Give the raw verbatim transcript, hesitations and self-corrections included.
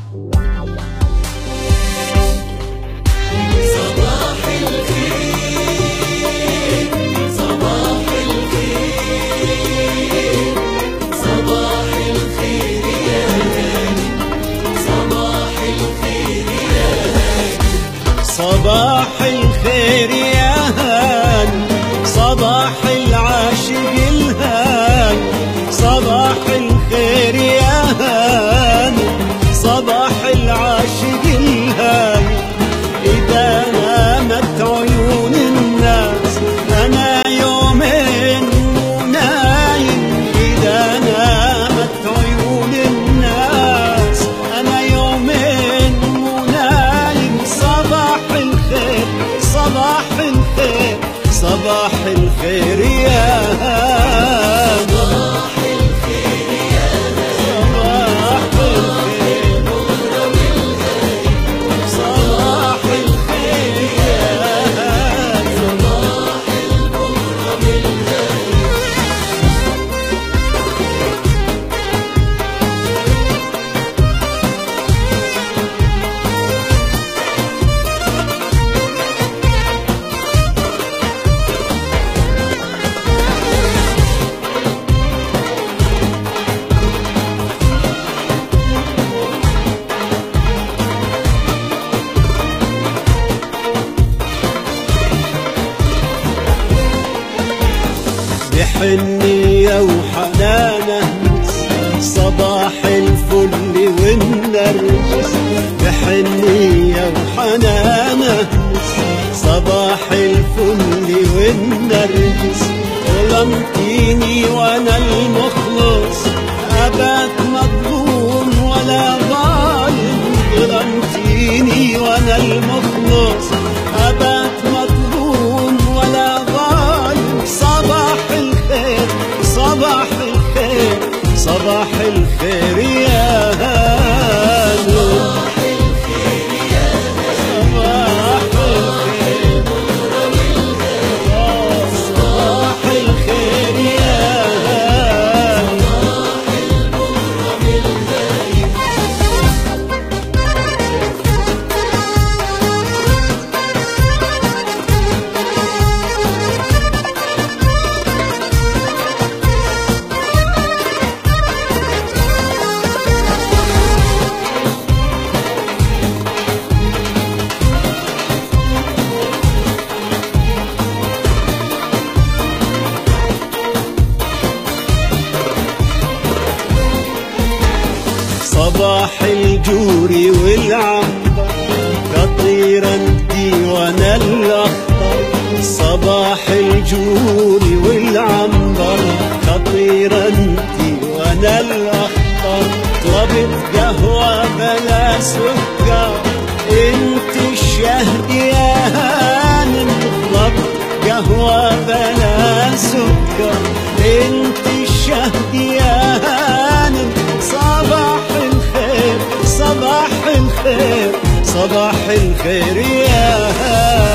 صباح الخير يا هان، صباح العاشق الهان، صباح الخير يا هان، صباح العاشق الهان. إذا نامت عيون الناس أنا يومين مو نايم، إذا نامت عيون الناس أنا يومين مو نايم. صباح الخير صباح الخير صباح الخير يا هان، صباح الخير يا هان، صباح الخير يا هان، صباح المغرم الهادي. بحنية وحنانة صباح الفل والنرجس، بحنية وحنانة صباح الفل والنرجس. ظلمتيني وانا المخلص ابات مظلوم ولا ظالم، ظلمتيني وانا المخلص ابات مظلوم ولا ظالم. صباح الخير صباح الخير صباح الخير يا هان، صباح الخير يا هان، صباح الخير صباح الخير يا هان، صباح المغرم الهادي. صباح الجور والعنبر كطير انتي وانا الاخضر، صباح الجور والعنبر كطير انتي وانا الاخضر. طلبت قهوة بلا سكر انت الشهد يا هانم، طلبت قهوة بلا سكر انت الشهد يا هانم. صباح الخير صباح الخير صباح الخير يا هان.